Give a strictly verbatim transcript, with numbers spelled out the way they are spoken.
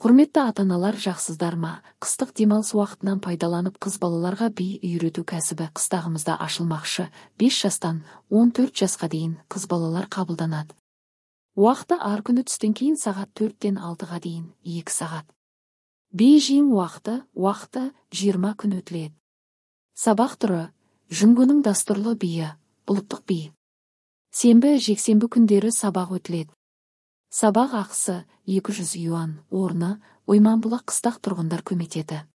Құрметті ата-аналар, жақсыздар ма? Қыстық демалыс уақытынан пайдаланып қыз балаларға би үйрету кәсібі қыстағымызда ашылмақшы. бес жастан он төрт жасқа дейін қыз балалар қабылданады. Уақыты ар күні түстен кейін сағат төрттен алтыға дейін екі сағат. Би жиын уақыты, уақыты жиырма күн өтіледі. Сабақ түрі: жүнгінің дастұрлы биі, ұлттық би. Сенбі, жексенбі күндері сабақ өтіледі. Сабақ ақысы екі жүз юан, орны Ойманбұлақ қыстақ тұрғындар көмитеті.